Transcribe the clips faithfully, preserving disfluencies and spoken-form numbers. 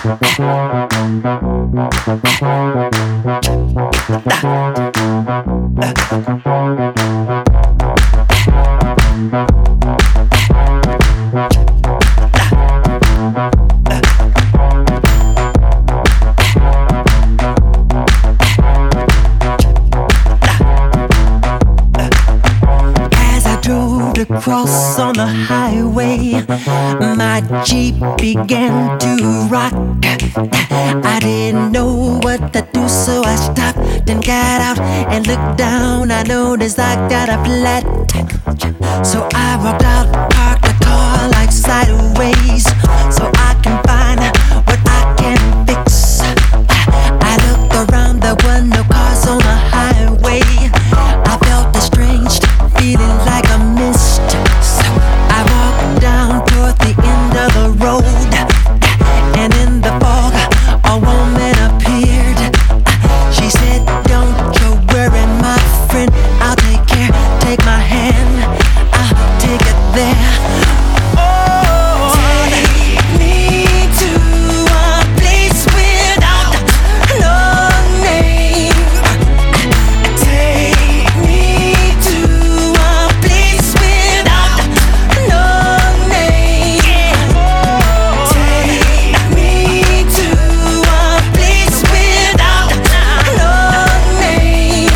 Across on the highway, my Jeep began to rock. I didn't know what to do, so I stopped, then got out and looked down. I noticed I got a flat, so I walked out, parked the car like sideways, so I can find what I can fix. I looked around, there were no cars on the highway. I felt a strange feeling like a mist. So I walked down toward the end of the road, and in the fog a woman appeared. She said, "Don't you worry, my friend, I'll take care. Take my hand, I'll take it there." Oh, take me to a place without no name. Take me to a place without no name. Take me to a place without no name.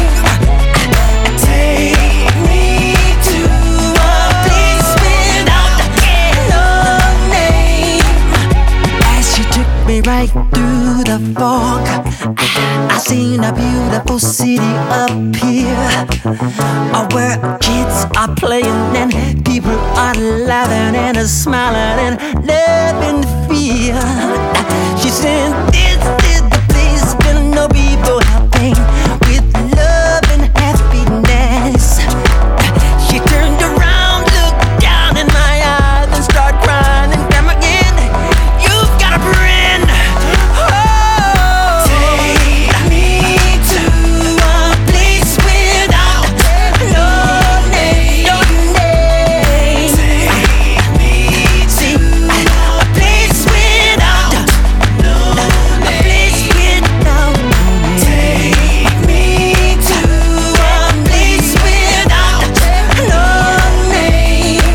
Take me to a place without no name. As she took me right through the fog, I seen a beautiful city up here, uh, where kids are playing and people are laughing and smiling and loving the feel. She said, "This is the place where no people have pain, with love and happiness." She turned around, looked down in my eyes, and started crying and come again. "You've got a friend." Oh, take me to a place without no name. No name. Take me to a place without no name. A place without no name. Take me to a place without no name.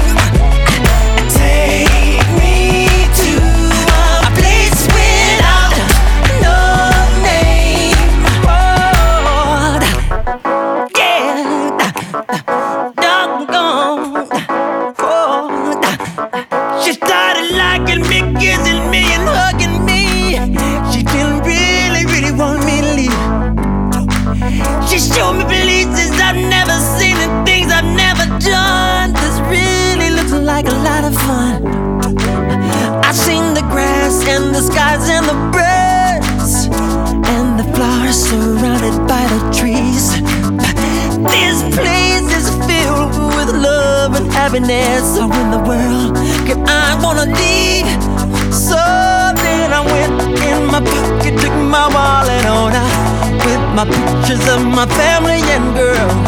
Take me to a place without no name. Oh, yeah, doggone. Oh, she started liking me, kissing me, and hugging me. She didn't really, really want me to leave. She showed me places I've never seen and things I've never done. This really looks like a lot of fun. I seen the grass and the skies and the birds and the flowers surrounded by the trees. This place is filled with love and happiness. So in the world can I wanna leave? So then I went in my pocket, took my wallet on out with my pictures of my family and girl.